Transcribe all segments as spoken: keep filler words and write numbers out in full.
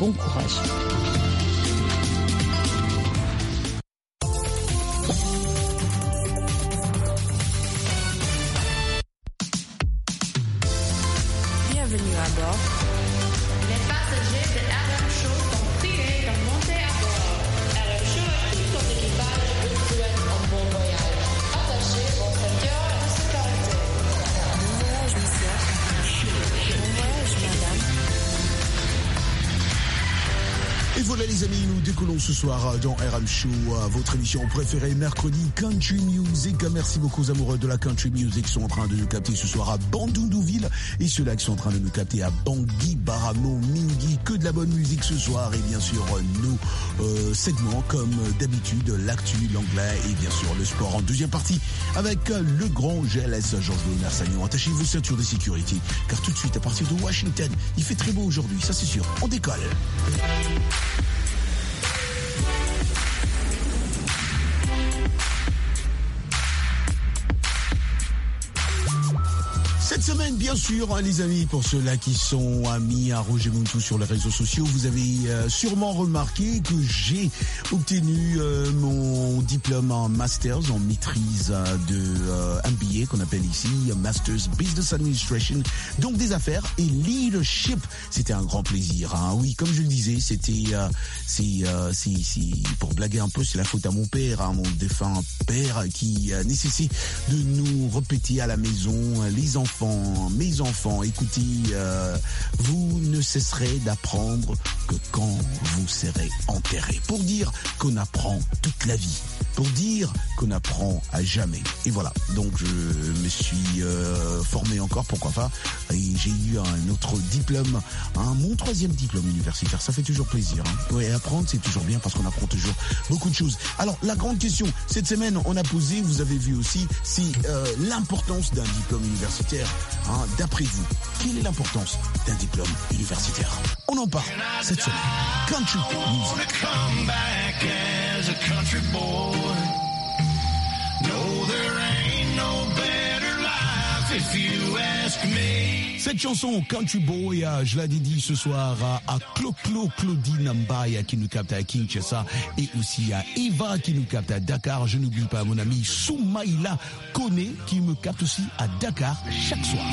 bon courage. Bienvenue à bord. Les passagers de R M Show sont priés de monter à bord. R M Show et tout son équipage vous souhaitent un bon voyage. Attachez vos ceintures de sécurité. Bon voyage, monsieur. Bon voyage, madame. Et voilà les amis, nous décollons ce soir dans R M Show, votre émission préférée mercredi Country Music. Merci beaucoup aux amoureux de la Country Music qui sont en train de nous capter ce soir à Bandundouville et ceux-là qui sont en train de nous capter à Bangui, Baramo, Mingi. Que de la bonne musique ce soir et bien sûr nos euh, segments comme d'habitude, l'actu, l'anglais et bien sûr le sport en deuxième partie avec le grand G L S Georges Léonard Sagnon. Attachez vos ceintures de sécurité car tout de suite à partir de Washington, il fait très beau aujourd'hui, ça c'est sûr. On décolle. Cette semaine, bien sûr, hein, les amis, pour ceux-là qui sont amis à Roger Muntu sur les réseaux sociaux, vous avez euh, sûrement remarqué que j'ai obtenu euh, mon diplôme en Masters, en maîtrise euh, de euh, M B A, qu'on appelle ici Masters Business Administration, donc des affaires et leadership. C'était un grand plaisir. Hein. Oui, comme je le disais, c'était, euh, c'est, euh, c'est, c'est, pour blaguer un peu, c'est la faute à mon père, hein, mon défunt père, qui euh, nécessite de nous répéter à la maison, les enfants. Mes enfants, écoutez, euh, vous ne cesserez d'apprendre que quand vous serez enterrés. Pour dire qu'on apprend toute la vie. Pour dire qu'on apprend à jamais. Et voilà, donc je me suis euh, formé encore, pourquoi pas. Et j'ai eu un autre diplôme, hein, mon troisième diplôme universitaire. Ça fait toujours plaisir. Hein. Ouais, apprendre, c'est toujours bien parce qu'on apprend toujours beaucoup de choses. Alors, la grande question, cette semaine, on a posé, vous avez vu aussi, c'est euh, l'importance d'un diplôme universitaire. Hein, d'après vous, quelle est l'importance d'un diplôme universitaire? On en parle cette semaine. Country Music. Cette chanson Country Boy, je l'ai dit ce soir à Clo-Clo Claudine Mbaya qui nous capte à Kinshasa et aussi à Eva qui nous capte à Dakar. Je n'oublie pas mon ami Soumaïla Kone qui me capte aussi à Dakar chaque soir.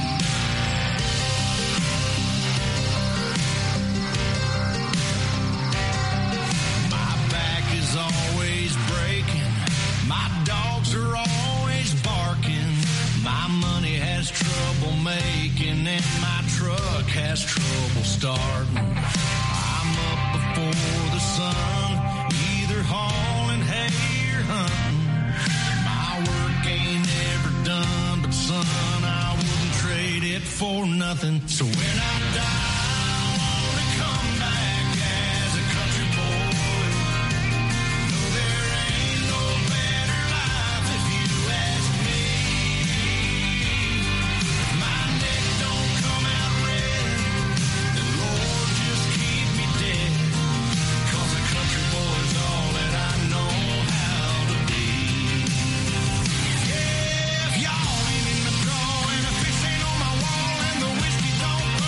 Trouble making and my truck has trouble starting. I'm up before the sun, either hauling hay or hunting. My work ain't ever done, but son, I wouldn't trade it for nothing. So when I die, I wanna come back as a country boy. No, there ain't no better life if you ask me. Don't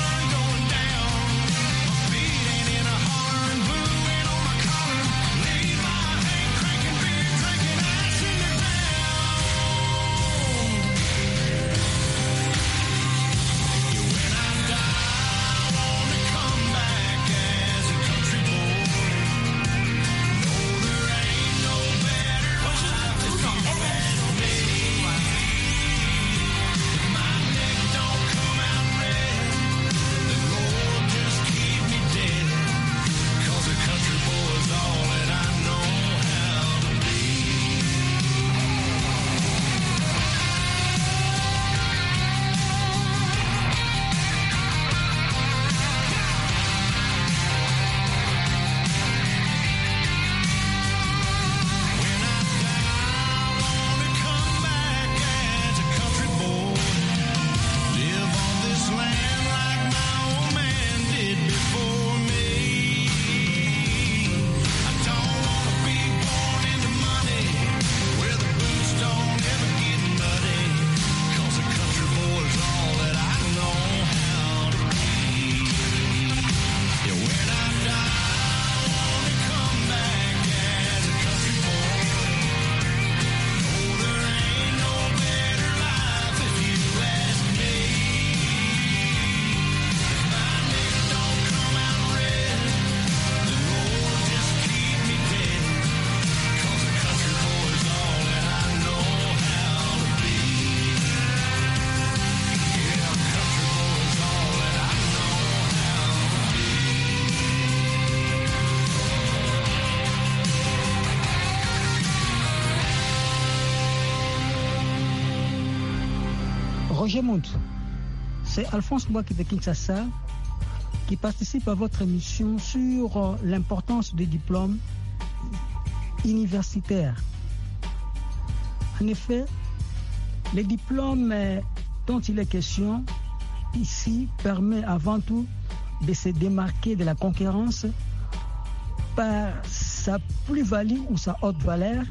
Roger Montou, c'est Alphonse Mbouaki de Kinshasa qui participe à votre émission sur l'importance des diplômes universitaires. En effet, les diplômes dont il est question ici permettent avant tout de se démarquer de la concurrence par sa plus-value ou sa haute valeur.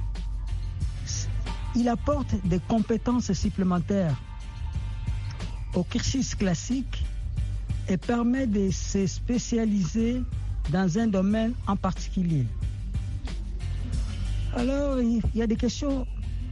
Il apporte des compétences supplémentaires au cursus classique et permet de se spécialiser dans un domaine en particulier. Alors, il y a des questions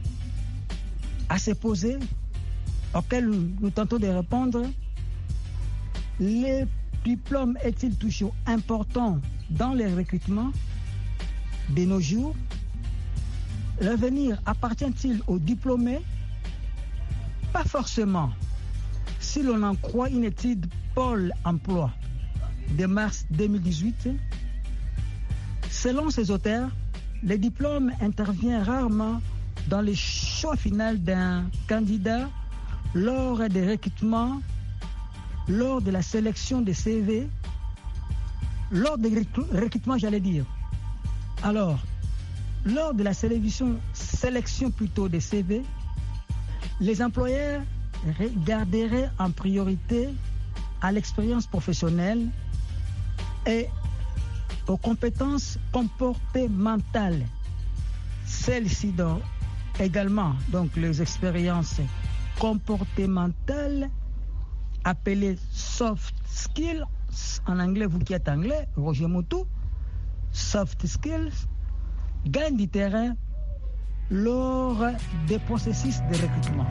à se poser, auxquelles nous tentons de répondre. Les diplômes est-il toujours important dans les recrutements de nos jours? L'avenir appartient-il aux diplômés? Pas forcément. Si l'on en croit une étude Pôle emploi de mars deux mille dix-huit, selon ces auteurs, le diplôme intervient rarement dans le choix final d'un candidat lors des recrutements, lors de la sélection des C V, lors des recrutements, j'allais dire. Alors, lors de la sélection, sélection plutôt des C V, les employeurs regarderaient en priorité à l'expérience professionnelle et aux compétences comportementales. Celles-ci donc également, donc les expériences comportementales appelées soft skills, en anglais, vous qui êtes anglais, Roger Montou, soft skills, gagnent du terrain lors des processus de recrutement.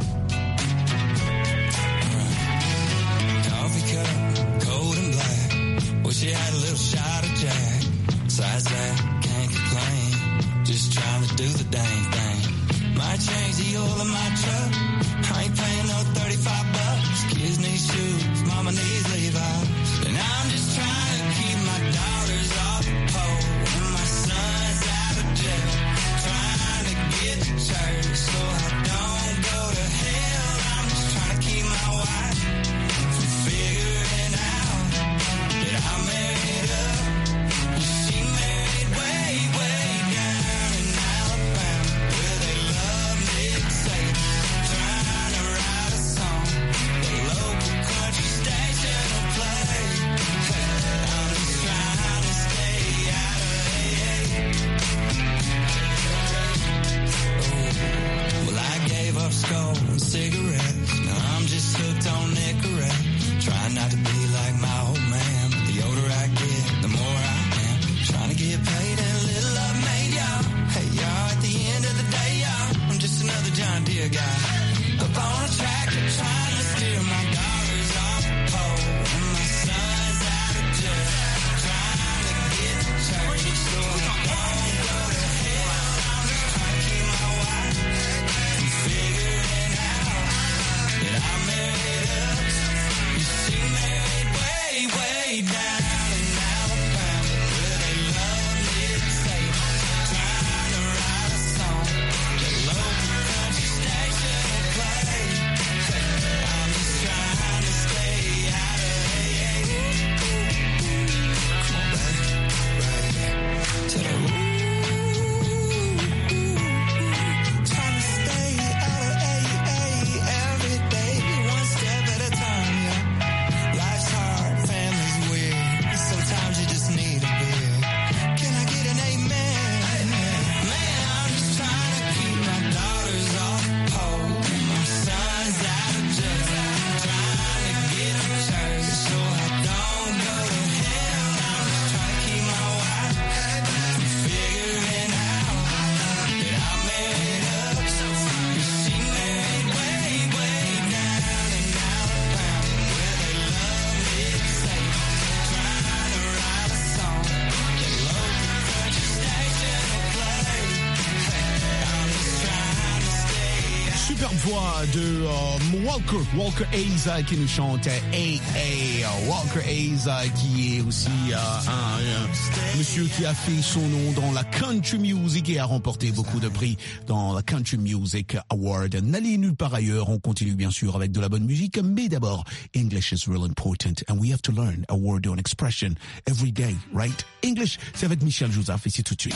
Cold and black. Wish you had a little shot of Jack. Besides that, can't complain. Just trying to do the dang thing. Might change the oil in my truck. I ain't paying no thirty-five bucks. Kids need shoes, mama needs Levi's. And I'm just trying to keep my daughters off the pole and my son's out of jail. Trying to get to church so I don't go to hell. I'm just trying to keep my wife from figuring out that I married up. She married way, way down in Alabama, where they love Nick Saban. Trying to write a song the local country station will play. I'm just trying to voix de euh, Walker, Walker Hayes euh, qui nous chante Hey Hey. Walker Hayes euh, qui est aussi euh, un, un monsieur qui a fait son nom dans la country music et a remporté beaucoup de prix dans la Country Music Award. N'allez nulle part ailleurs, on continue bien sûr avec de la bonne musique, mais d'abord, English is real important and we have to learn a word or an expression every day, right? English, c'est avec Michel Joseph et c'est tout de suite.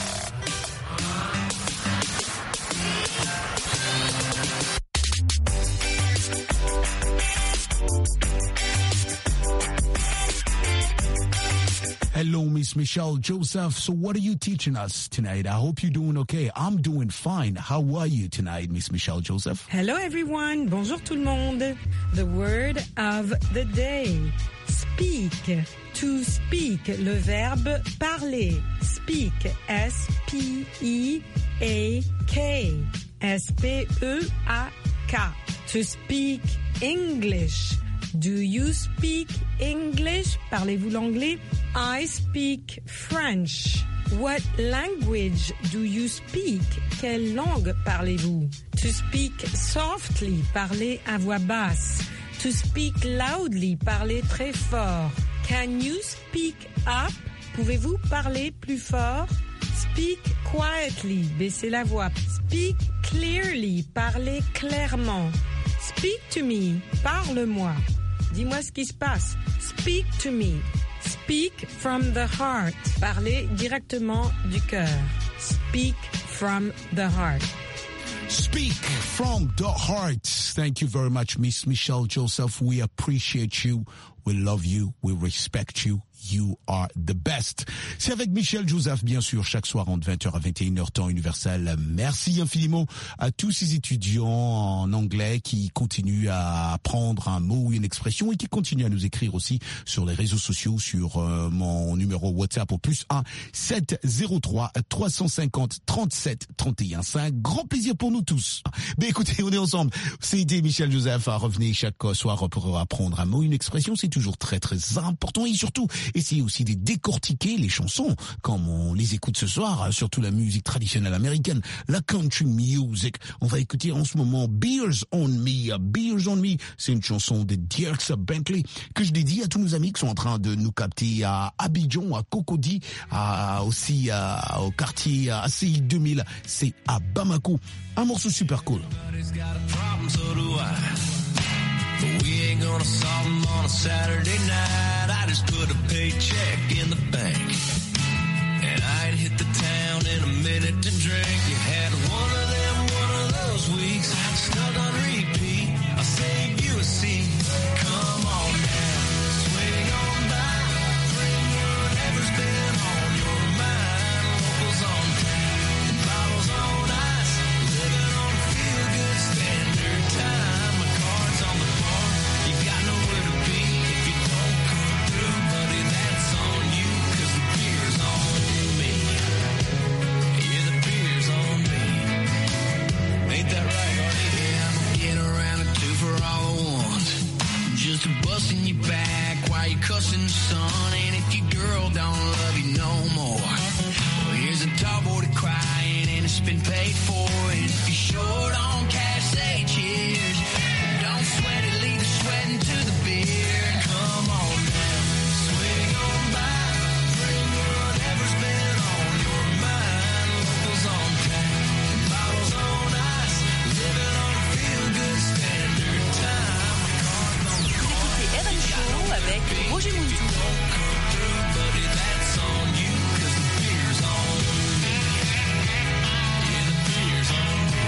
Hello, Miss Michelle Joseph. So what are you teaching us tonight? I hope you're doing okay. I'm doing fine. How are you tonight, Miss Michelle Joseph? Hello everyone. Bonjour tout le monde. The word of the day. Speak. To speak. Le verbe parler. Speak. S P E A K. S P E A K. To speak English. Do you speak English? Parlez-vous l'anglais? I speak French. What language do you speak? Quelle langue parlez-vous? To speak softly, parler à voix basse. To speak loudly, parler très fort. Can you speak up? Pouvez-vous parler plus fort? Speak quietly, baissez la voix. Speak clearly, parler clairement. Speak to me, parle-moi. Dis-moi ce qui se passe. Speak to me. Speak from the heart. Parler directement du cœur. Speak from the heart. Speak from the heart. Thank you very much, Miss Michelle Joseph. We appreciate you. We love you. We respect you. You are the best. C'est avec Michel Joseph, bien sûr, chaque soir entre vingt heures à vingt et une heures temps universel. Merci infiniment à tous ces étudiants en anglais qui continuent à apprendre un mot ou une expression et qui continuent à nous écrire aussi sur les réseaux sociaux, sur euh, mon numéro WhatsApp au plus un sept zéro trois trois cent cinquante trente-sept trente et un. C'est un grand plaisir pour nous tous. Mais écoutez, on est ensemble. C'était Michel Joseph à revenir chaque soir pour apprendre un mot, une expression. C'est toujours très très important et surtout essayer aussi de décortiquer les chansons comme on les écoute ce soir, surtout la musique traditionnelle américaine, la country music. On va écouter en ce moment Beers on Me. Beers on Me, c'est une chanson de Dierks Bentley que je dédie à tous nos amis qui sont en train de nous capter à Abidjan, à Cocody, à, aussi à, au quartier à A C I deux mille, c'est à Bamako. Un morceau super cool. But we ain't gonna solve them on a Saturday night. I just put a paycheck in the bank, and I'd hit the town in a minute to drink. You had one of them, one of those weeks, stuck on repeat. I'll save you a seat. Come on down, swing on by, bring whatever's been on your mind. Locals on tap, bottles on ice, living on a feel-good standard time. My cards on the bar, you got nowhere to be if you don't come through, buddy. That's on you, 'cause the beer's on me. Yeah, the beer's on me. Ain't that right, Artie? Yeah, I'm getting around to two for all I want. Just busting you back while you're cussing the sun. And if your girl don't love you no more, well, here's a tall boy to crying and it's been paid for. And if you're short on cash, say cheers. Don't sweat it, leave the sweating to the beer. Come on down, swing on by, bring whatever's been on your mind. Locals on tap, bottles on ice, living on a feel-good standard time. Cards on the bar, Écoutez R M Show avec Roger Mountou. buddy, that's on you, 'cause the beer's on me. Yeah, the beer's on me.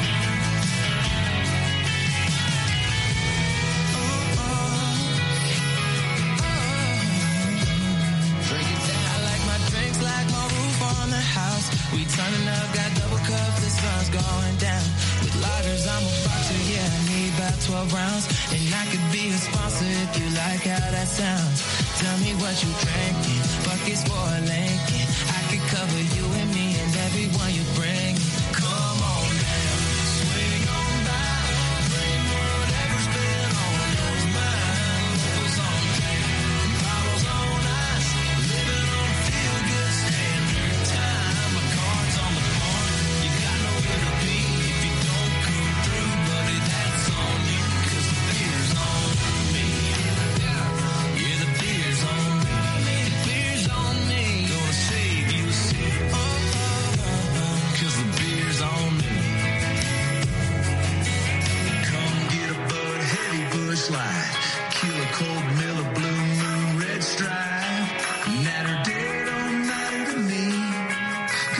Drink it down. I like my drinks like my roof on the house. We turning up, got double cups, the sun's going down. With lagers, I'm a boxer, yeah, I need about twelve rounds. And I could be a sponsor if you like how that sounds. Tell me what you drinking, buckets for a Lincoln. I could cover you and me and everyone you bring. Come on down, swing on by, bring whatever's been on your mind. Locals on tap, bottles on ice, living on a feel-good standard time. My cards on the bar, you got nowhere to be if you don't come through, buddy. That's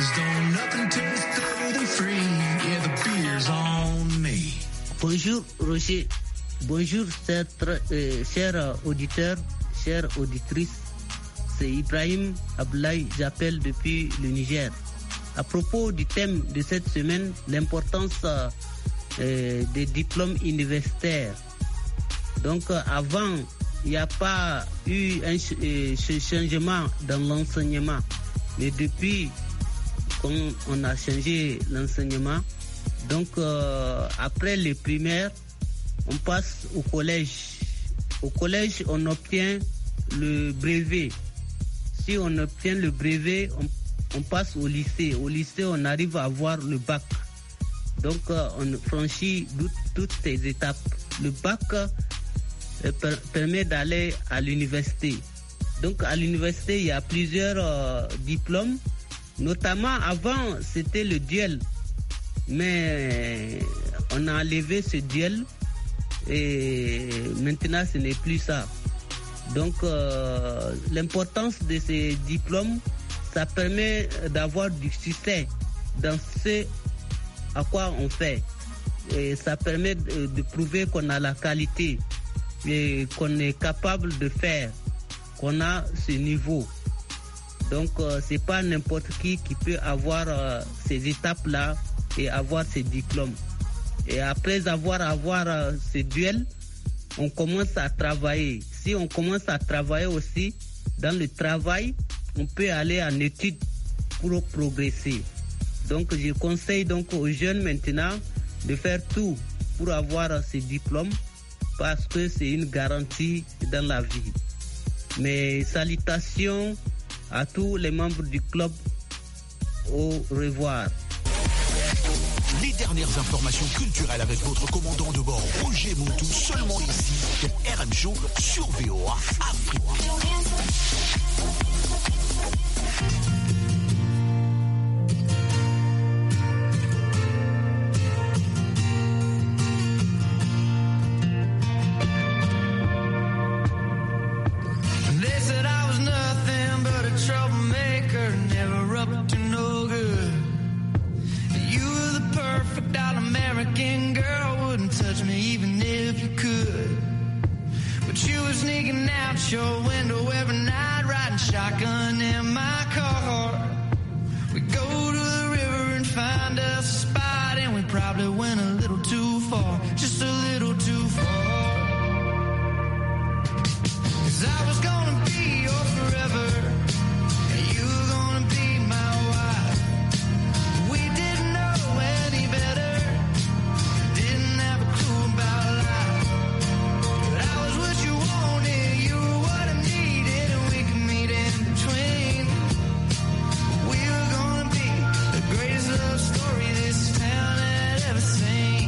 'cause don't nothing taste better than free. Yeah, the beer's on me. Bonjour Roger, bonjour chers euh, chers auditeurs, chères auditrices. C'est Ibrahim Ablaï, j'appelle depuis le Niger. À propos du thème de cette semaine, l'importance euh, des diplômes universitaires. Donc euh, avant, il n'y a pas eu un, euh, ce changement dans l'enseignement. Mais depuis qu'on on a changé l'enseignement, donc euh, après les primaires, on passe au collège. Au collège, on obtient le brevet. Si on obtient le brevet, on, on passe au lycée. Au lycée, on arrive à avoir le bac. Donc, euh, on franchit toutes ces étapes. Le bac euh, per, permet d'aller à l'université. Donc, à l'université, il y a plusieurs euh, diplômes. Notamment, avant, c'était le duel. Mais on a enlevé ce duel et maintenant, ce n'est plus ça. Donc, euh, l'importance de ces diplômes, ça permet d'avoir du succès dans ce à quoi on fait. Et ça permet de, de prouver qu'on a la qualité et qu'on est capable de faire, qu'on a ce niveau. Donc, euh, c'est pas n'importe qui qui peut avoir euh, ces étapes-là et avoir ces diplômes. Et après avoir, avoir euh, ces duels, on commence à travailler. Si on commence à travailler aussi, dans le travail, on peut aller en études pour progresser. Donc, je conseille donc aux jeunes maintenant de faire tout pour avoir ces diplômes parce que c'est une garantie dans la vie. Mes salutations à tous les membres du club. Au revoir. Les dernières informations culturelles avec votre commandant de bord, Roger Moutou, seulement ici, R M Show sur V O A Afrique. Your window every night, riding shotgun in my car. We go to the river and find us a spot, and we probably went a little too far, just a little too far. 'Cause I was gonna be your forever, and you were gonna be my wife. We didn't know any better, didn't have a clue about life, but I was what you wanted, you were what I needed, and we could meet in between. We were gonna be the greatest love story this town had ever seen.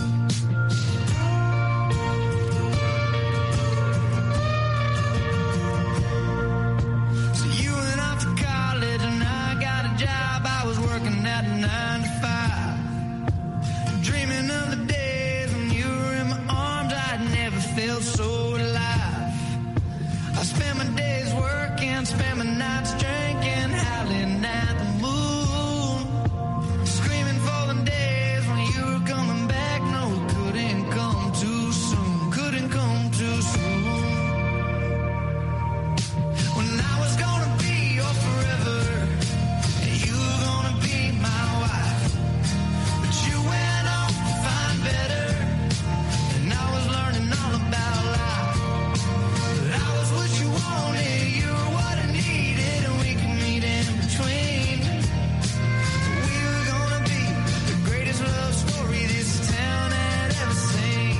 So you went off to college and I got a job. I was working at nine to five, dreaming of the days when you were in my arms. I'd never felt so alive. I spent my days working, spent my nights drinking, howling at the moon, screaming for the days when you were coming back. No, it couldn't come too soon, couldn't come too soon. When I was gonna be your forever, and you were gonna be my wife, but you went off to find better, and I was learning all about life. But I was what you wanted, you were what I needed, and we could meet in between. We were gonna be the greatest love story this town had ever seen.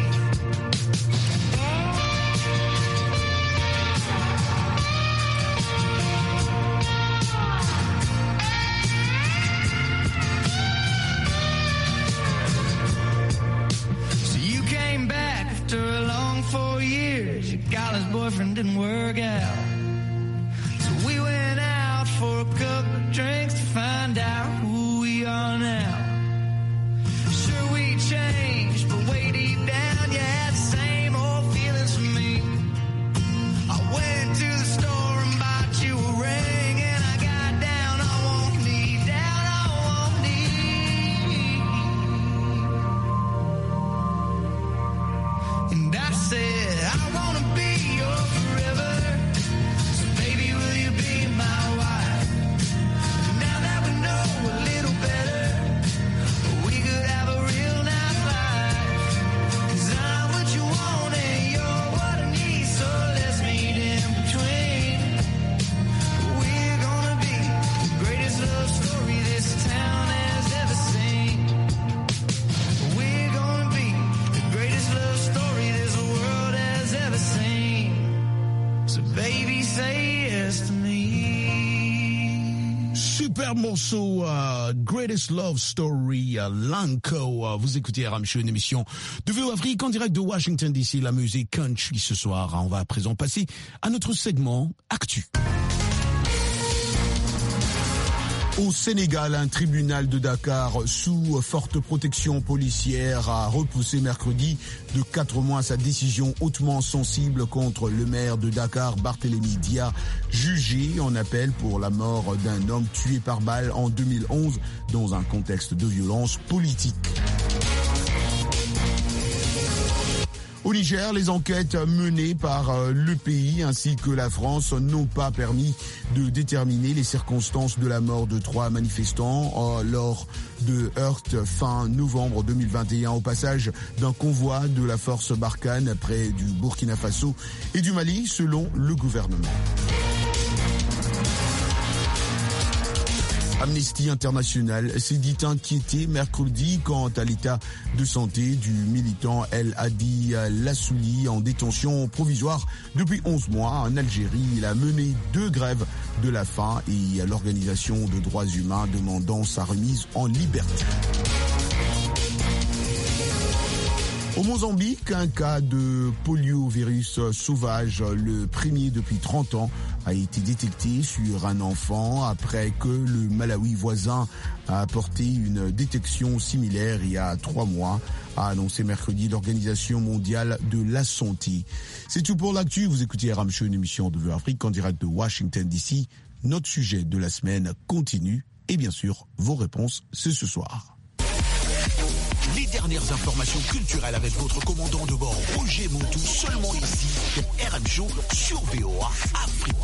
So you came back after a long four years. Your college boyfriend didn't work out. So we went out for a couple of drinks to find out who we are now. Sure we changed, but way deep down you had the same old feelings for me. I went to the store and bought you a ring, and I got down on one knee, down Super morceau, uh, Greatest Love Story, uh, Lanco. Uh, vous écoutez R M Show, une émission de V O Afrique en direct de Washington D C, la musique country ce soir. On va à présent passer à notre segment Actu. Au Sénégal, un tribunal de Dakar sous forte protection policière a repoussé mercredi de quatre mois sa décision hautement sensible contre le maire de Dakar, Barthélémy Dia, jugé en appel pour la mort d'un homme tué par balle en deux mille onze dans un contexte de violence politique. Au Niger, les enquêtes menées par le pays ainsi que la France n'ont pas permis de déterminer les circonstances de la mort de trois manifestants lors de heurts fin novembre deux mille vingt et un au passage d'un convoi de la force Barkhane près du Burkina Faso et du Mali, selon le gouvernement. Amnesty International s'est dit inquiété mercredi quant à l'état de santé du militant El Hadi Lassouli en détention provisoire depuis onze mois en Algérie. Il a mené deux grèves de la faim et l'organisation de droits humains demandant sa remise en liberté. Au Mozambique, un cas de poliovirus sauvage, le premier depuis trente ans, a été détecté sur un enfant après que le Malawi voisin a apporté une détection similaire il y a trois mois, a annoncé mercredi l'Organisation mondiale de la santé. C'est tout pour l'actu. Vous écoutez R M Show, une émission de V O Afrique en direct de Washington D C. Notre sujet de la semaine continue et bien sûr, vos réponses, c'est ce soir. Les dernières informations culturelles avec votre commandant de bord Roger Montou, seulement ici pour R M Show sur V O A Afrique.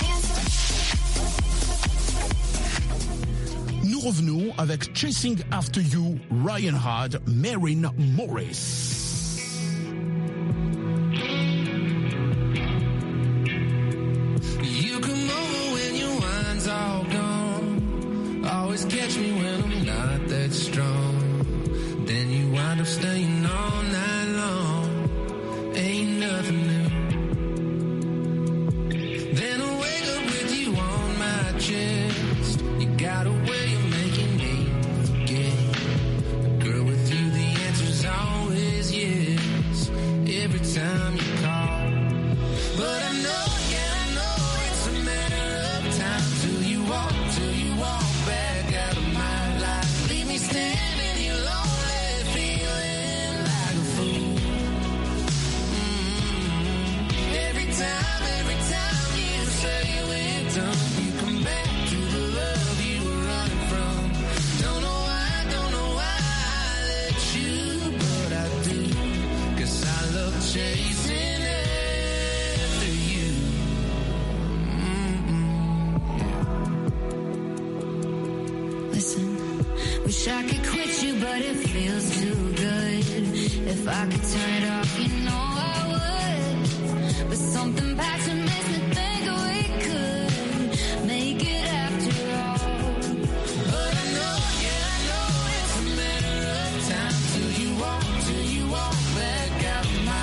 Nous revenons avec Chasing After You, Ryan Hard, Maren Morris. You come over when your wine's all gone. Always catch me when I'm not that strong. Then you wind up staying all night long. Ain't nothing new. Then I wake up with you on my chest. You got a way of making me forget. Girl, with you the answer's always yes. Every time you call. But I know, yeah, I know it's a matter of time till you walk, till you walk back out of my life. Leave me standing here alone. Chasing after you. Mm-mm. Listen, wish I could quit you, but it feels too good. If I could turn it off, you know I would. But something about you makes me think we could make it after all. But I know, yeah, I know it's a matter of time till you walk, till you walk back out of my.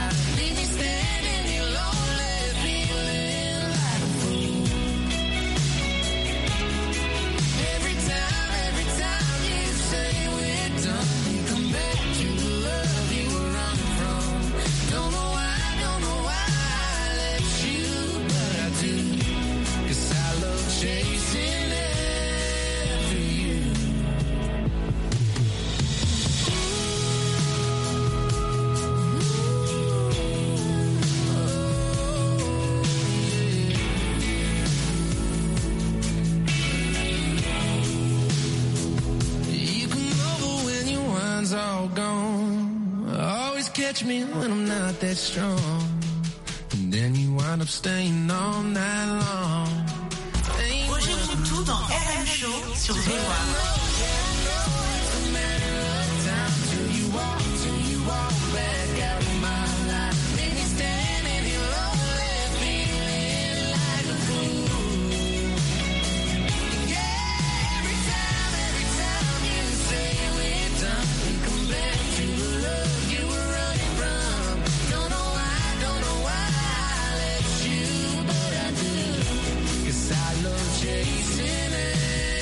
Catch me when I'm not that strong. And then you wind up staying all night long. Roger Montou dans R M Show sur V O A. Chasing it.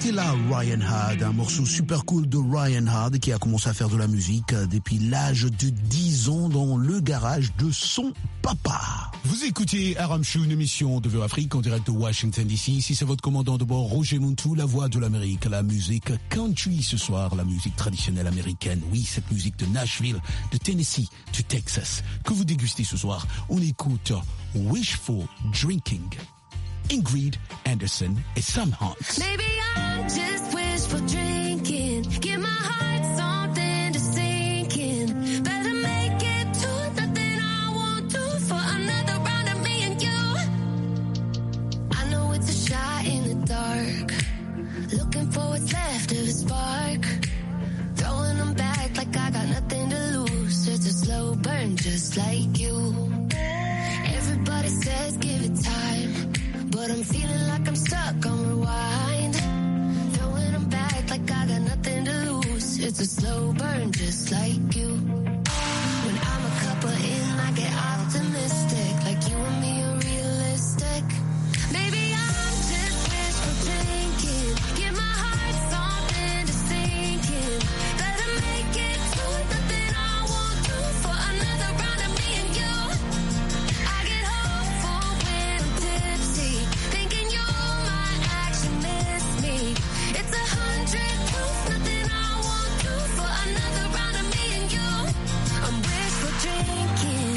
C'était là Ryan Hard, un morceau super cool de Ryan Hard qui a commencé à faire de la musique depuis l'âge de dix ans dans le garage de son papa. Vous écoutez R M Show, une émission de V O Afrique en direct de Washington D C. Ici c'est votre commandant de bord Roger Muntu, la voix de l'Amérique, la musique country ce soir, la musique traditionnelle américaine. Oui, cette musique de Nashville, de Tennessee, du Texas que vous dégustez ce soir. On écoute Wishful Drinking. Ingrid Anderson et Sam Hunt. Maybe I'm just wishful drinking. Give my heart something to sink in. Better make it to nothing I won't do for another round of me and you. I know it's a shot in the dark. Looking for what's left of a spark. Throwing them back like I got nothing to lose. It's a slow burn just like you. Everybody says give it time. But I'm feeling like I'm stuck on rewind. Throwing them back like I got nothing to lose. It's a slow burn just like you. When I'm a couple in, I get optimistic. Like you and me are realistic. Maybe I'm just wishful drinking. Give my heart something to sink in. Better make it to nothing I won't do for another round of me and you. I get hopeful when I'm tipsy. Thinking you might actually miss me. It's a hundred proof, nothing I won't do for another round of me and you. I'm wishful drinking.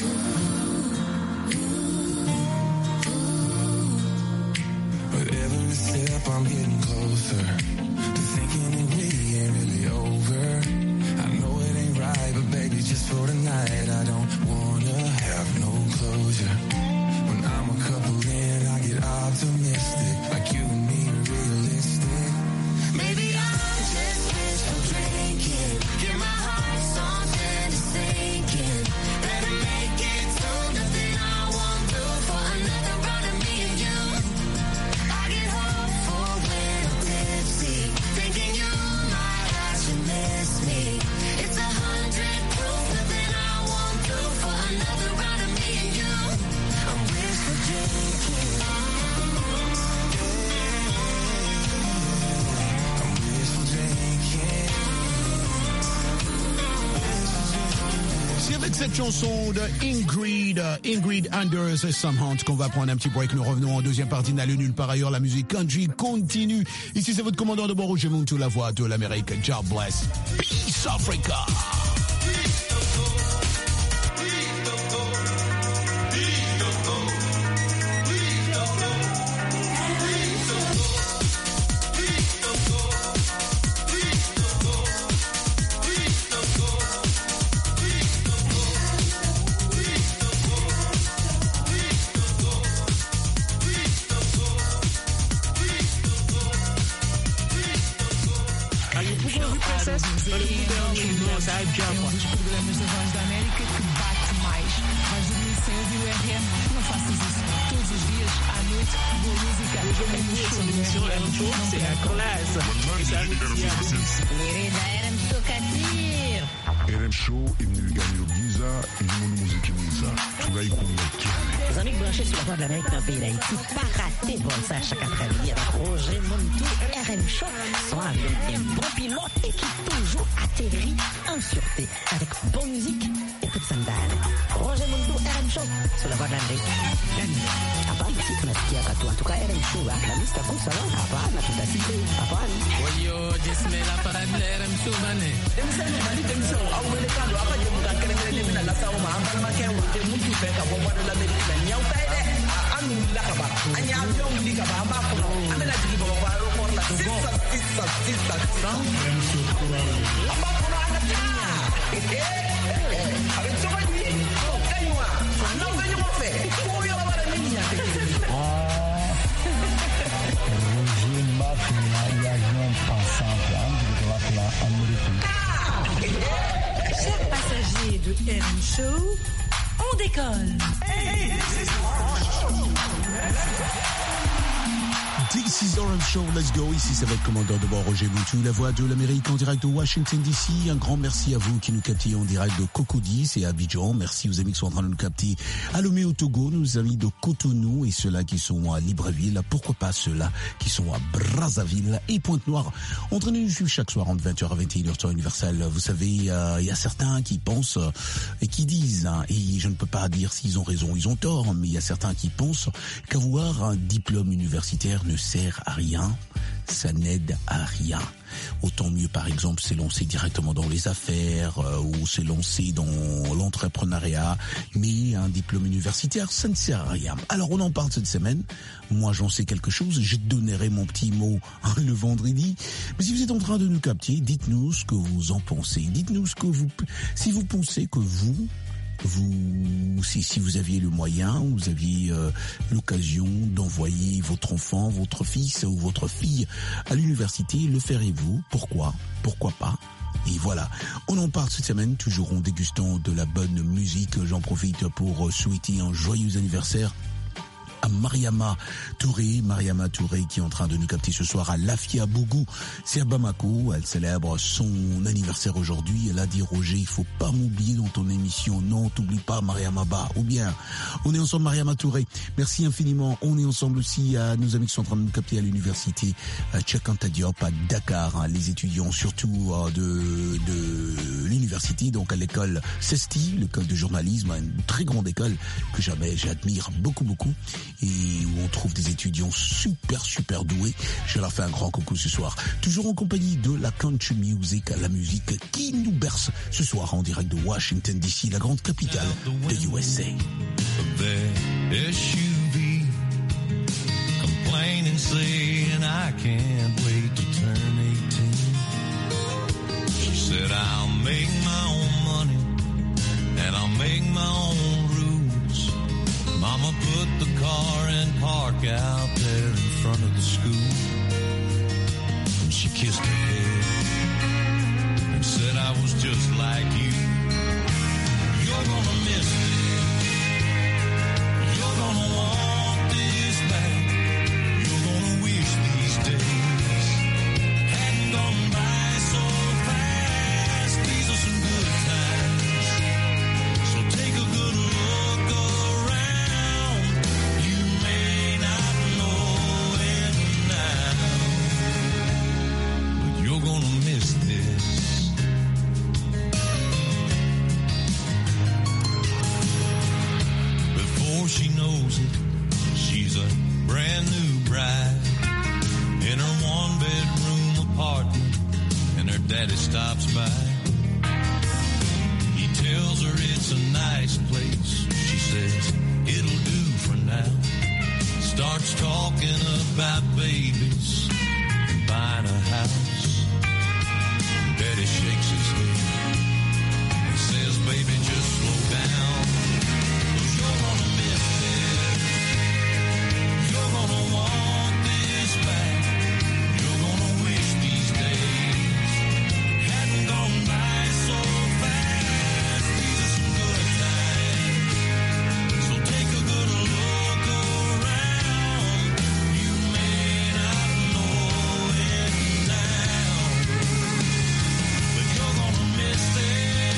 With every step I'm getting closer to thinking that we ain't really over. I know it ain't right, but baby, just for tonight, I don't wanna have no closure. When I'm a couple in, I get optimistic, like you and me are realistic. Maybe I'm just wishful drinking. Give my heart something to sink in. Better make it to nothing I won't do for another round of me and you. I get hopeful when I'm tipsy. Thinking you might actually miss me. It's a hundred proof, nothing I won't do for another round of me and you. I'm wishful drinking. C'est avec cette chanson de Ingrid, Ingrid Anders et Sam Hunt qu'on va prendre un petit break. Nous revenons en deuxième partie, n'allez nulle part ailleurs. La musique country continue. Ici, c'est votre commandant de bord, Roger Muntu, la voix de l'Amérique. God bless. Peace Africa. Um dos programas da Voz da América que bate mais. Vais dormir cedo e o R M não faças isso. Todos os dias, à noite, boa música. É um show, c'est la classe. Era mtokatir. R M Show est venu gagner au Giza et du monde musique Giza. Tu vas y comprendre. Les amis branchés sur la Voix de l'Amérique dans le pays d'Haïti, pas rater bon ça chaque après-midi avec Roger Muntu, R M Show, soit avec un bon pilote et qui toujours atterrit en sûreté avec bonne musique et toute sandale. Roger Muntu, R M Show, sur la Voix de l'Amérique. Hapana, si tunasikia katu. En tout cas, R M Show, la lista kusa la. Hapana, tutasikia. Hapana. Oyo, jesme la parade de R M Show, bane. Emisani, bali temso, au wele kando, apa je muka kere kere de mina la sawo ma ambana ma kewa. Je mutu peka bo Voix de l'Amérique. Nyau taide. Anu la kaba. Anya avion li kaba amba kono. Amena jigi bo ba ro por la. Sisa, sisa, sisa. Amba kono ana eh eh. Avec ça va dire. Kaywa. Non, venez mon fait. Pour yo la bara niña. Roger Mafia, il y a un passant Chers passagers de R M Show, on décolle. This is Orange Show, let's go. Ici, c'est votre commandant de bord, Roger Moutou, la voix de l'Amérique en direct de Washington D C. Un grand merci à vous qui nous captez en direct de Cocody et Abidjan. Merci aux amis qui sont en train de nous capter à Lomé au Togo, nos amis de Cotonou et ceux-là qui sont à Libreville. Pourquoi pas ceux-là qui sont à Brazzaville et Pointe-Noire. En train de nous suivre chaque soir entre vingt heures à vingt et une heures temps universel. Vous savez, il euh, y a certains qui pensent euh, et qui disent, hein, et je ne peux pas dire s'ils ont raison, ils ont tort, mais il y a certains qui pensent qu'avoir un diplôme universitaire ne sert à rien, ça n'aide à rien. Autant mieux, par exemple, s'élancer directement dans les affaires euh, ou s'élancer dans l'entrepreneuriat, mais un diplôme universitaire, ça ne sert à rien. Alors, on en parle cette semaine. Moi, j'en sais quelque chose. Je donnerai mon petit mot hein, le vendredi. Mais si vous êtes en train de nous capter, dites-nous ce que vous en pensez. Dites-nous ce que vous... Si vous pensez que vous... Vous, si, si vous aviez le moyen, vous aviez euh, l'occasion d'envoyer votre enfant, votre fils ou votre fille à l'université, le ferez-vous? Pourquoi? Pourquoi pas? Et voilà, on en parle cette semaine, toujours en dégustant de la bonne musique. J'en profite pour souhaiter un joyeux anniversaire à Mariama Touré, Mariama Touré qui est en train de nous capter ce soir à Lafia Bougou, c'est à Bamako. Elle célèbre son anniversaire aujourd'hui. Elle a dit, Roger, il faut pas m'oublier dans ton émission. Non, t'oublies pas Mariama Ba. Ou bien, on est ensemble Mariama Touré. Merci infiniment. On est ensemble aussi à nos amis qui sont en train de nous capter à l'université Cheikh Anta Diop à Dakar, hein, les étudiants surtout euh, de, de l'université, donc à l'école CESTI, l'école de journalisme, une très grande école que jamais j'admire beaucoup beaucoup. Et où on trouve des étudiants super super doués. Je leur fais un grand coucou ce soir. Toujours en compagnie de la country music, la musique qui nous berce ce soir en direct de Washington D C, la grande capitale de U S A. Complaining, saying I can't wait to turn eighteen. She said I'll make my own money and I'll make my own rules. Mama put the car in park out there in front of the school. And she kissed her head and said I was just like you. You're gonna miss this. You're gonna want this back. You're gonna wish these days hadn't gone by so fast. These are some good times, so take a good look around. You may not know it now, but you're gonna miss this. Before she knows it, she's a brand new bride in her one bedroom apartment, and her daddy stops by. He tells her it's a nice place. She says it'll do for now. Starts talking about babies and buying a house. Daddy shakes his head and says, baby, just slow down. 'Cause you're gonna miss this. You're gonna want this back. You're gonna wish these days hadn't gone by so fast. These are some good times, so take a good look around. You may not know it now, but you're gonna miss this.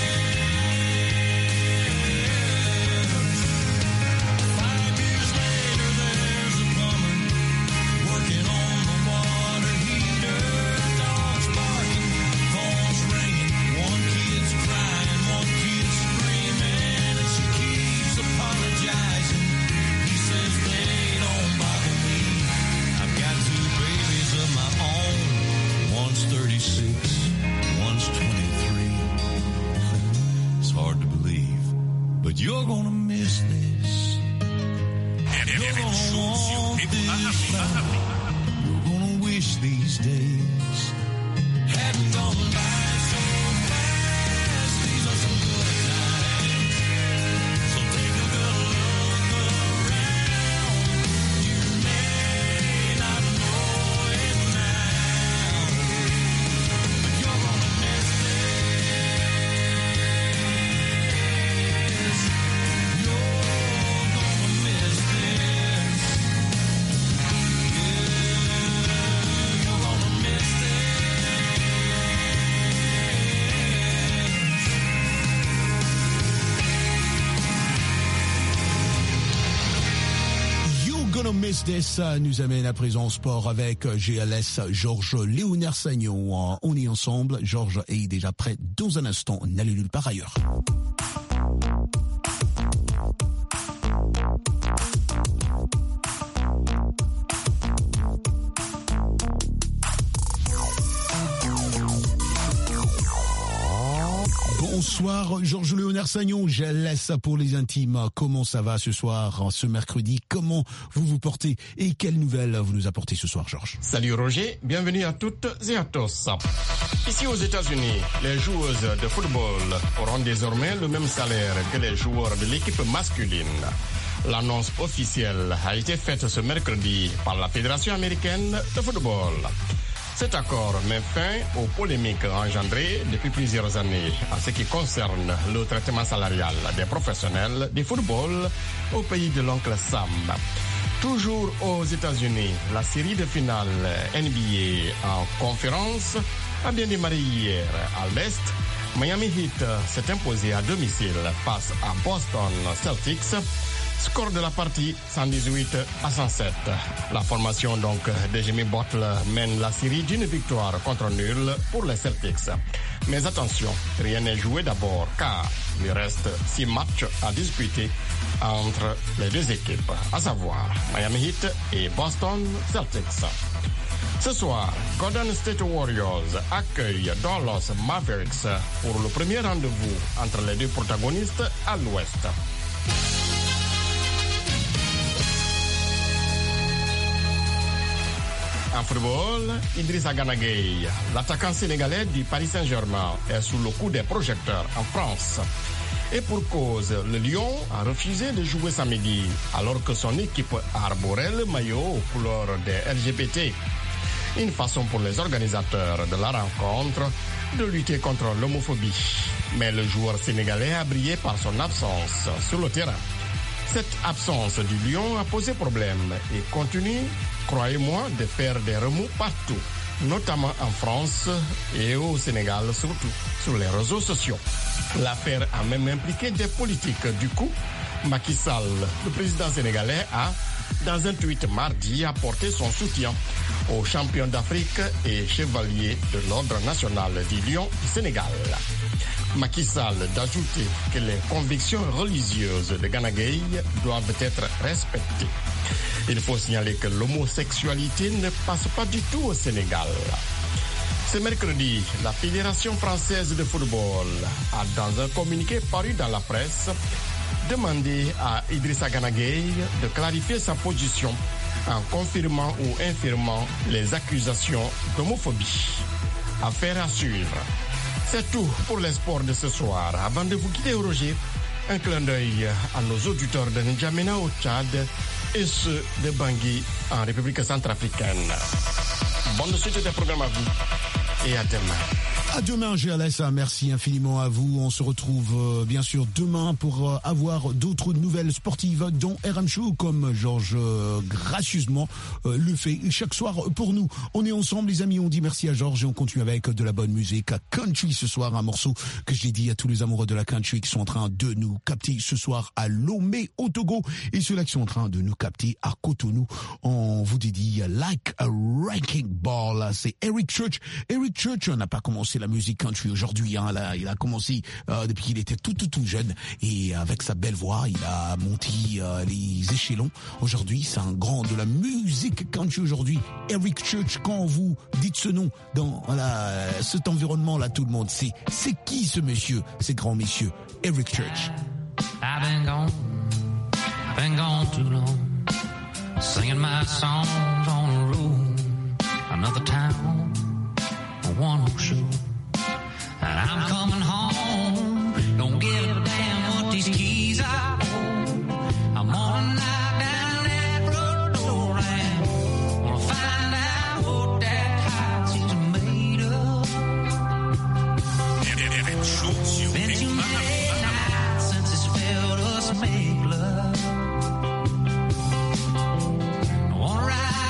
Five years later, there's a plumber working on the water heater. Dogs barking, phones ringing. One kid's crying, one kid's screaming, and she keeps apologizing. He says they don't bother me. I've got two babies of my own. One's thirty-six, one's twenty-three. It's hard to believe, but you're gonna miss this. You're gonna want this back. You're gonna wish these days hadn't gone by so fast. These are some good times, so take a good look around. You may not know it now, but you're gonna miss this. You're gonna miss this. Yeah. This, this nous amène à présent au sport avec G L S Georges Léonard Sagnon. On est ensemble. Georges est déjà prêt dans un instant. N'allez nulle part ailleurs. Bonsoir Georges Léonard Sagnon, je laisse pour les intimes. Comment ça va ce soir, ce mercredi? Comment vous vous portez et quelles nouvelles vous nous apportez ce soir, Georges? Salut Roger, bienvenue à toutes et à tous. Ici aux États-Unis, les joueuses de football auront désormais le même salaire que les joueurs de l'équipe masculine. L'annonce officielle a été faite ce mercredi par la Fédération américaine de football. Cet accord met fin aux polémiques engendrées depuis plusieurs années en ce qui concerne le traitement salarial des professionnels du football au pays de l'oncle Sam. Toujours aux États-Unis, la série de finale N B A en conférence a bien démarré hier. À l'Est, Miami Heat s'est imposé à domicile face à Boston Celtics. Score de la partie cent dix-huit à cent sept. La formation donc de Jimmy Butler mène la série d'une victoire contre nul pour les Celtics. Mais attention, rien n'est joué d'abord car il reste six matchs à disputer entre les deux équipes, à savoir Miami Heat et Boston Celtics. Ce soir, Golden State Warriors accueille Dallas Mavericks pour le premier rendez-vous entre les deux protagonistes à l'ouest. En football, Idrissa Gana Gueye, l'attaquant sénégalais du Paris Saint-Germain, est sous le coup des projecteurs en France. Et pour cause, le Lyon a refusé de jouer samedi, alors que son équipe arborait le maillot aux couleurs des L G B T. Une façon pour les organisateurs de la rencontre de lutter contre l'homophobie. Mais le joueur sénégalais a brillé par son absence sur le terrain. Cette absence du Lyon a posé problème et continue, croyez-moi, de faire des remous partout, notamment en France et au Sénégal surtout, sur les réseaux sociaux. L'affaire a même impliqué des politiques. Du coup, Macky Sall, le président sénégalais, a, dans un tweet mardi, apporté son soutien aux champions d'Afrique et chevaliers de l'ordre national du Lion du Sénégal. Macky Sall d'ajouter que les convictions religieuses de Gana Gueye doivent être respectées. Il faut signaler que l'homosexualité ne passe pas du tout au Sénégal. Ce mercredi, la Fédération française de football a, dans un communiqué paru dans la presse, demandé à Idrissa Gana Gueye de clarifier sa position en confirmant ou infirmant les accusations d'homophobie. Affaire à suivre. C'est tout pour les sports de ce soir. Avant de vous quitter, Roger, un clin d'œil à nos auditeurs de N'Djamena au Tchad et ceux de Bangui en République centrafricaine. Bonne suite des programmes à vous et à demain. À demain, G L S, merci infiniment à vous. On se retrouve euh, bien sûr demain pour euh, avoir d'autres nouvelles sportives dans R M Show, comme Georges euh, gracieusement euh, le fait chaque soir pour nous. On est ensemble, les amis, on dit merci à Georges et on continue avec de la bonne musique à country ce soir, un morceau que j'ai dit à tous les amoureux de la country qui sont en train de nous capter ce soir à Lomé au Togo et ceux-là qui sont en train de nous capter à Cotonou. On vous dédie Like a Wrecking Ball. C'est Eric Church. Eric Church n'a pas commencé la musique country aujourd'hui, hein, là, il a commencé euh, depuis qu'il était tout tout tout jeune et avec sa belle voix, il a monté euh, les échelons. Aujourd'hui, c'est un grand de la musique country aujourd'hui. Eric Church, quand vous dites ce nom dans là, cet environnement-là, tout le monde sait. C'est qui ce monsieur, ces grands messieurs? Eric Church. I've been gone, I've been gone too long, singing my songs on the road, another town, one whole show. And I'm coming home, don't give a damn what these keys I own. I'm gonna knock down that front door and gonna find out what that hot seats are made of. Been too many nights since it's felt us make love. I wanna ride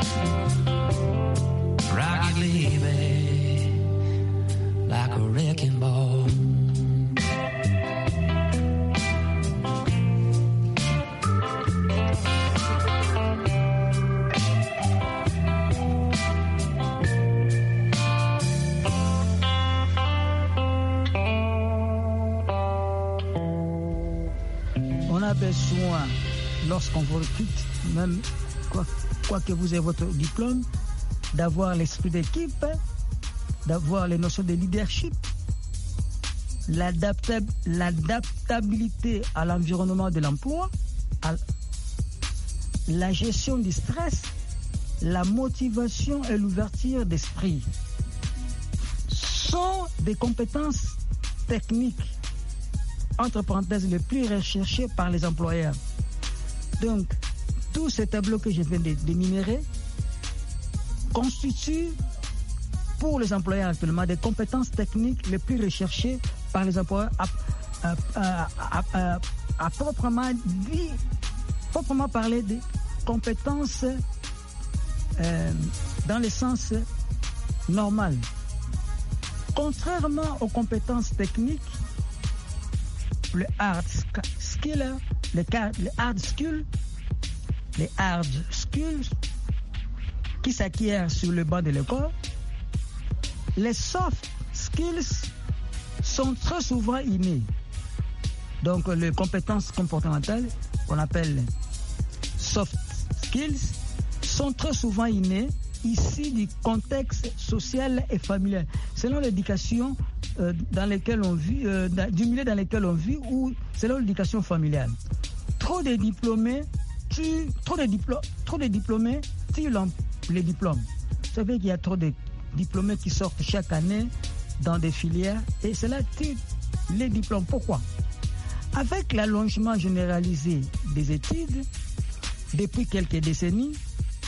Rocky baby, like a wrecking ball. On a besoin, lorsqu'on vous recrute, même quoi, quoi que vous ayez votre diplôme, d'avoir l'esprit d'équipe, d'avoir les notions de leadership, l'adaptab- l'adaptabilité à l'environnement de l'emploi, à la gestion du stress, la motivation et l'ouverture d'esprit sont des compétences techniques, entre parenthèses, les plus recherchées par les employeurs. Donc, tous ces tableaux que je viens de d'énumérer constituent pour les employeurs actuellement des compétences techniques les plus recherchées par les employeurs à, à, à, à, à, à proprement dit, proprement parler des compétences euh, dans le sens normal. Contrairement aux compétences techniques, le hard skill, les le hard skill, les hard skills qui s'acquièrent sur le banc de l'école, les soft skills sont très souvent innés. Donc les compétences comportementales qu'on appelle soft skills sont très souvent innées ici du contexte social et familial, selon l'éducation euh, dans laquelle on vit, euh, du milieu dans lequel on vit ou selon l'éducation familiale. Trop de diplômés, tu, trop de diplômés, trop de diplômés, tuent les diplômes. Vous savez qu'il y a trop de diplômés qui sortent chaque année dans des filières et cela tue les diplômes. Pourquoi? Avec l'allongement généralisé des études depuis quelques décennies,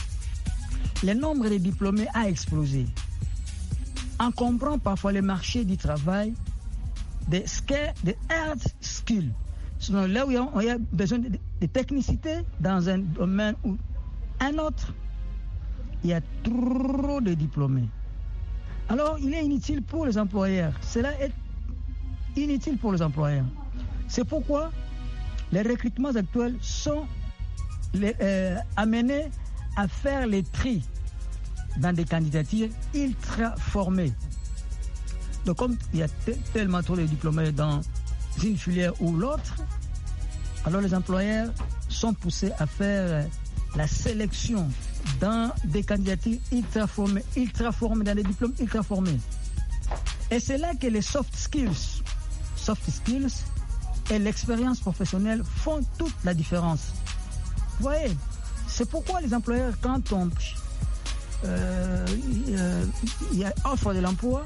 le nombre de diplômés a explosé, encombrant parfois le marché du travail des de hard skills. Sinon, là où il y a besoin de, de technicité dans un domaine ou un autre, il y a trop de diplômés. Alors, il est inutile pour les employeurs. Cela est inutile pour les employeurs. C'est pourquoi les recrutements actuels sont les, euh, amenés à faire les tri dans des candidatures ultra formées. Donc comme il y a t- tellement trop de diplômés dans une filière ou l'autre, alors les employeurs sont poussés à faire la sélection dans des candidatures ultra formées, ultra formées, dans des diplômes ultra formés. Et c'est là que les soft skills, soft skills et l'expérience professionnelle font toute la différence. Vous voyez, c'est pourquoi les employeurs, quand on euh, euh, y a offre de l'emploi,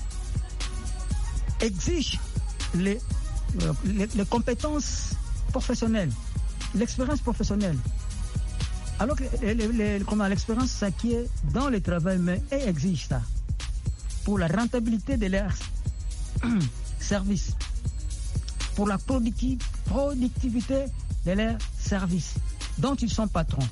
exigent les, euh, les, les compétences professionnelles, l'expérience professionnelle. Alors que les, les, les, comment l'expérience s'acquiert dans le travail, mais elles exigent ça pour la rentabilité de leurs services, pour la producti- productivité de leurs services dont ils sont patrons.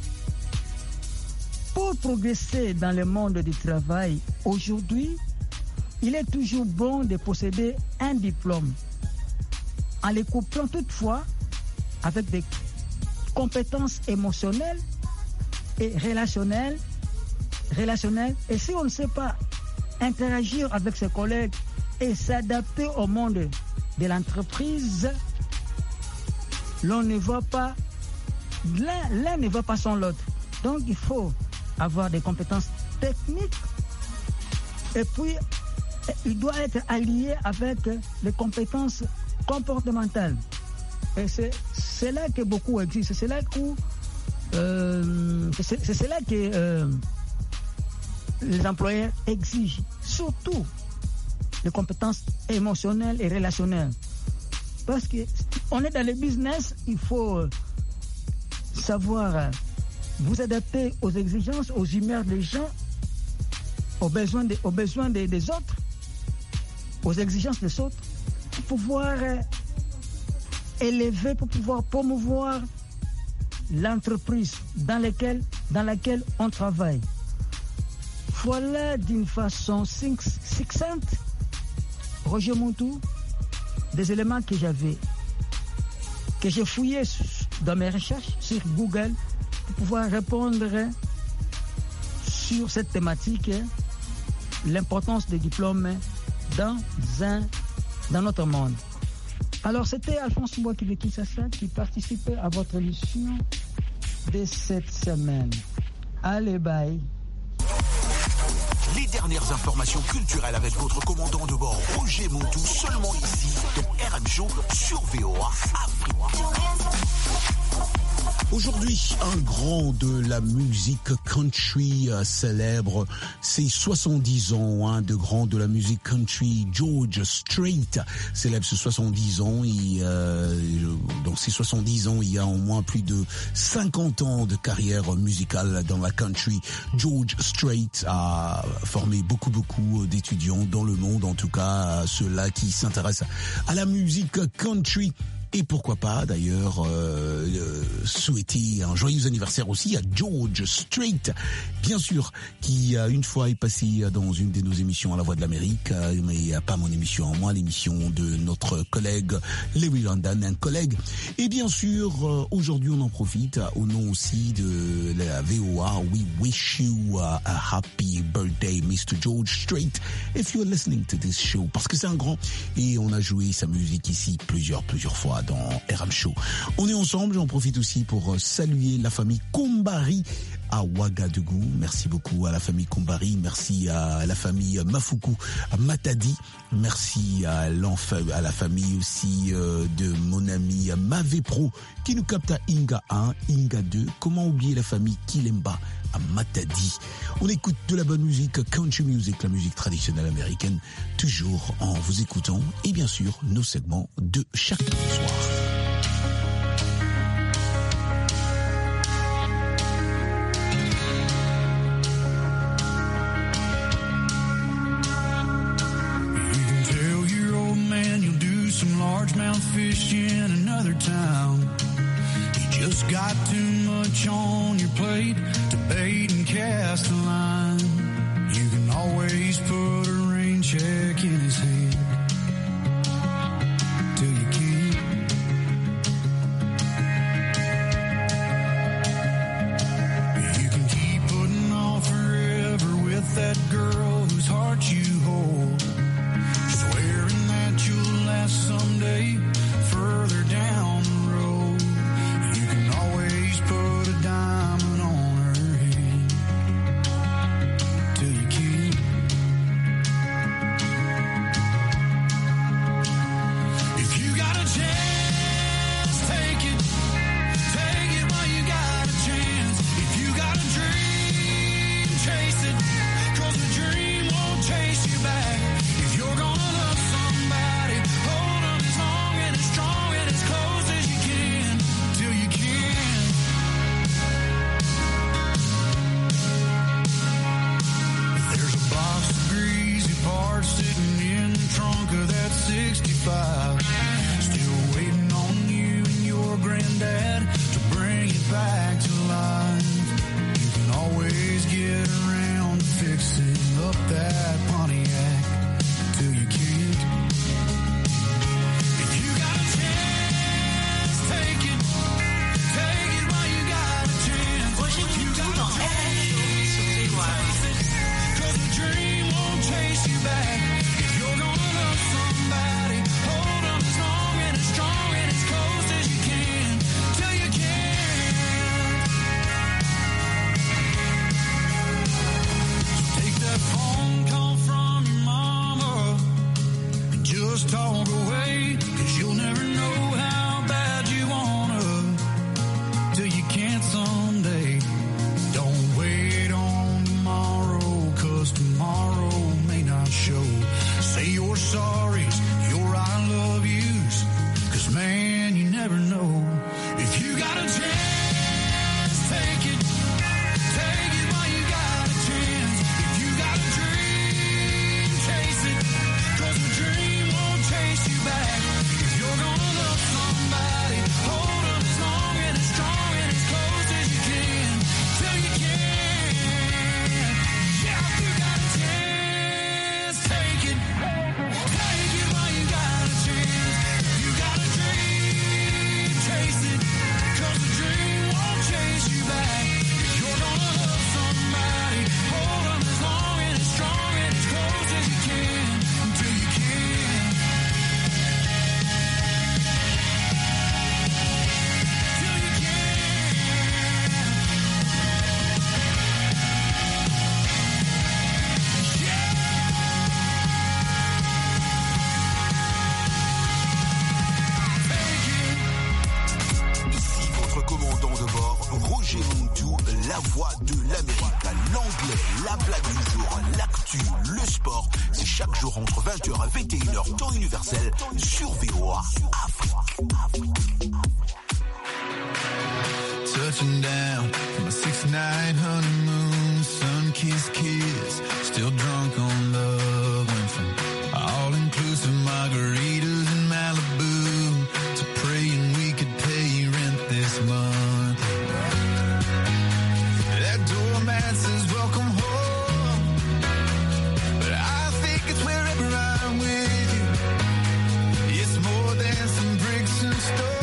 Pour progresser dans le monde du travail aujourd'hui, il est toujours bon de posséder un diplôme, en les couplant toutefois avec des compétences émotionnelles et relationnelles, relationnelles. Et si on ne sait pas interagir avec ses collègues et s'adapter au monde de l'entreprise, l'on ne va pas, l'un, l'un ne va pas sans l'autre. Donc il faut avoir des compétences techniques et puis il doit être allié avec les compétences comportementales. Et c'est, c'est là que beaucoup existent. C'est là que euh, c'est, c'est là que euh, les employeurs exigent surtout les compétences émotionnelles et relationnelles. Parce qu'on est dans le business, il faut savoir vous adapter aux exigences, aux humeurs des gens, aux besoins, de, aux besoins des, des autres, aux exigences des autres, pour pouvoir élever, pour pouvoir promouvoir l'entreprise dans laquelle, dans laquelle on travaille. voilà d'une façon succincte, Roger Montou, des éléments que j'avais, que j'ai fouillés dans mes recherches sur Google pour pouvoir répondre sur cette thématique, l'importance des diplômes dans, un, dans notre monde. Alors, c'était Alphonse Mbouaki de Kinshasa qui participait à votre émission de cette semaine. Allez, bye. Les dernières informations culturelles avec votre commandant de bord, Roger Montou, seulement ici, dans R M Show sur V O A Afrique. Aujourd'hui, un grand de la musique country euh, célèbre ses soixante-dix ans, un de grands de la musique country, George Strait, célèbre ses soixante-dix ans. Et, euh, dans ses soixante-dix ans, il y a au moins plus de cinquante ans de carrière musicale dans la country. George Strait a formé beaucoup, beaucoup d'étudiants dans le monde, en tout cas ceux-là qui s'intéressent à la musique country. Et pourquoi pas d'ailleurs euh, euh, souhaiter un joyeux anniversaire aussi à George Strait, bien sûr, qui euh, une fois est passé dans une de nos émissions à la Voix de l'Amérique, euh, mais pas mon émission en moi, l'émission de notre collègue Larry London, un collègue. Et bien sûr, euh, aujourd'hui on en profite au nom aussi de la V O A. We wish you a, a happy birthday, mister George Strait, if you're listening to this show, parce que c'est un grand et on a joué sa musique ici plusieurs, plusieurs fois dans R M Show. On est ensemble, j'en profite aussi pour saluer la famille Kombari à Ouagadougou. Merci beaucoup à la famille Kombari, merci à la famille Mafuku à Matadi, merci à, à la famille aussi euh, de mon ami Mavé Pro qui nous capte à Inga un, Inga deux. Comment oublier la famille Kilemba à Matadi. On écoute de la bonne musique, country music, la musique traditionnelle américaine, toujours en vous écoutant et bien sûr nos segments de chaque soir. Largemouth fish in another town. You just got too much on your plate to bait and cast a line. You can always put a rain check in his hand till you can't. You can keep putting off forever with that girl whose heart you hold, swearing that you'll last someday further down the road. You can always put a diamond on her hand till you can't. If you got a chance, take it. Take it while you got a chance. If you got a dream, chase it. 'Cause the dream won't chase you back. If you're gonna love somebody, hold on as long and as strong and as close as you can till you can. There's a box of greasy parts sitting in the trunk of that sixty-five, still waiting on you and your granddad to bring it back to life. You can always get around to fixing up that Pontiac till you can't. If you got a chance, take it. Take it while you got a chance. Roger Montou dans R M Show sur V O A. 'Cause the dream won't chase you back. If you're gonna love somebody, hold on as long and as strong and as close as you can till you can. du jour, l'actu, le sport, c'est chaque jour entre vingt heures et vingt et une heures, temps universel, sur V O A Afrique. Touching down from a six-night honeymoon, sun-kissed kiss, still drunk on love. Went from all-inclusive margaritas in Malibu to praying we could pay rent this month. That doormat says welcome home, but I think it's wherever I'm with you. It's more than some bricks and stone.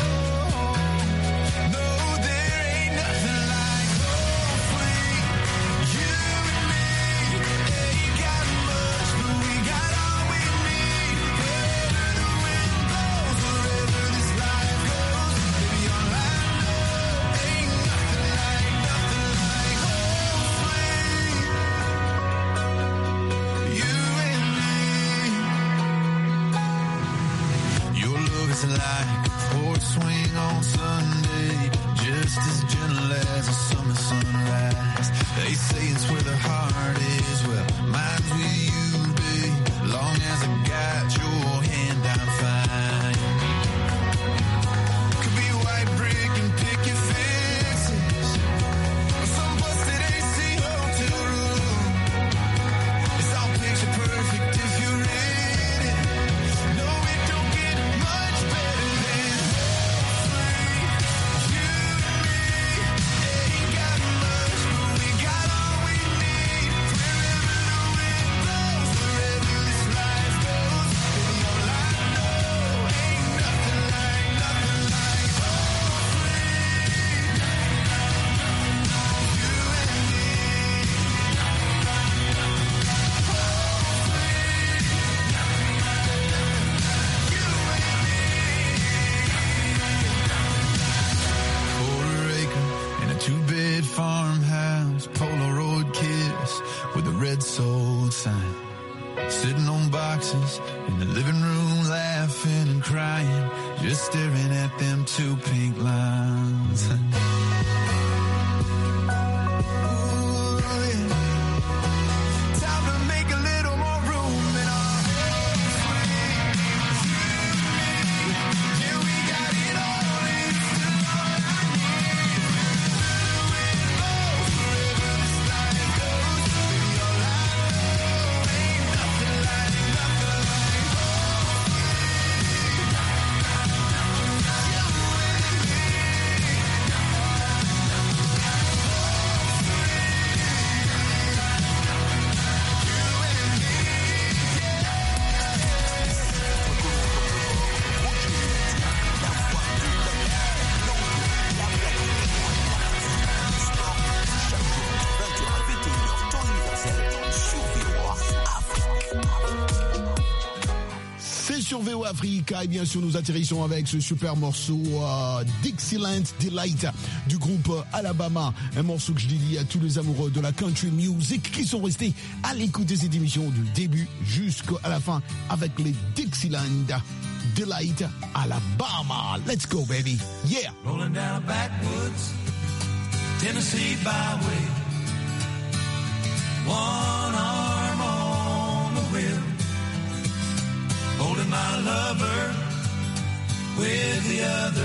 Like a porch swing on Sunday, just as gentle as a summer sunrise. They say it's where the heart is. Well, mine's with you, babe. Long as I got your hand, I'm fine. Could be white brick and picket fences, or some busted A C hotel room. It's all picture perfect if you're in it. No, it don't get much better than free. You and me ain't got much, but we got all we need. Wherever the wind blows, wherever this life goes, baby, all I know ain't nothing like, nothing like home free. You and me, quarter acre in a two-bed farmhouse, Polaroid kiss with a red sold sign. Sitting on boxes in the living room, laughing and crying, just staring at them two pink lines. Ooh, yeah. Time to make a little more room in our home free. Yeah, we got it all. It's still all I need. Wherever this life goes, baby, all I know ain't nothing like, nothing like home free. You and me. C'est sur V O A Afrique et bien sûr nous atterrissons avec ce super morceau euh, Dixieland Delight du groupe euh, Alabama, un morceau que je dédie à tous les amoureux de la country music qui sont restés à l'écoute de cette émission du début jusqu'à la fin avec les Dixieland Delight Alabama. Let's go baby, yeah. Rolling down a backwoods Tennessee byway, one arm on the wheel, holding my lover with the other,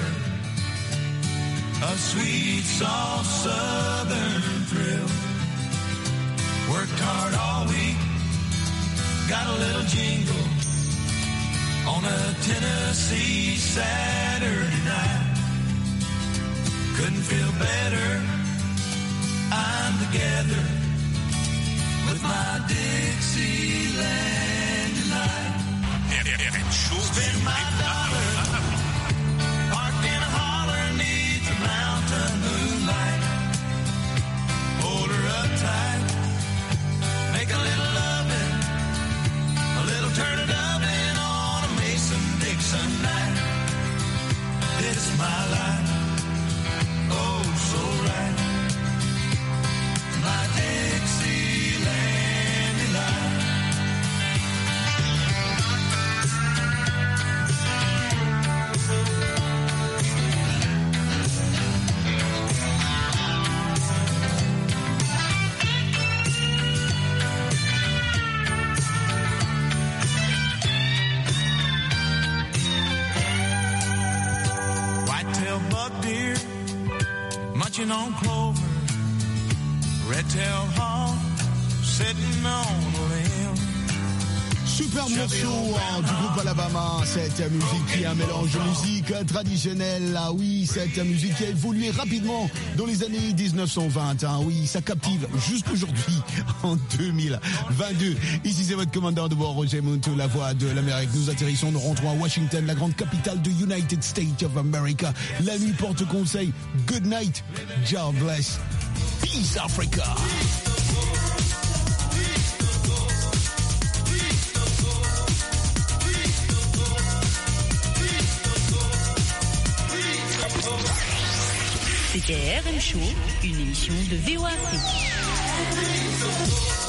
a sweet, soft southern thrill. Worked hard all week, got a little jingle on a Tennessee Saturday night. Couldn't feel better, I'm together with my Dixieland delight. Spend my dollar, parked in a holler neath the mountain moonlight. Hold her up tight, make a little loving, a little turn it up and on a Mason-Dixon night. It's my life, oh so right, my Dixieland delight. walking on clover, red-tailed hawk, sitting on a limb. Super morceau hein, du groupe Alabama, cette musique qui est un mélange de musique traditionnelle, ah oui, cette musique qui a évolué rapidement dans les années dix-neuf cent vingt, hein, oui, ça captive jusqu'aujourd'hui en deux mille vingt-deux. Ici c'est votre commandant de bord, Roger Monteau, la voix de l'Amérique. Nous atterrissons, nous rentrons à Washington, la grande capitale de United States of America. La nuit porte conseil, good night, God bless, peace Africa. C'était R M Show, une émission de V O A Afrique.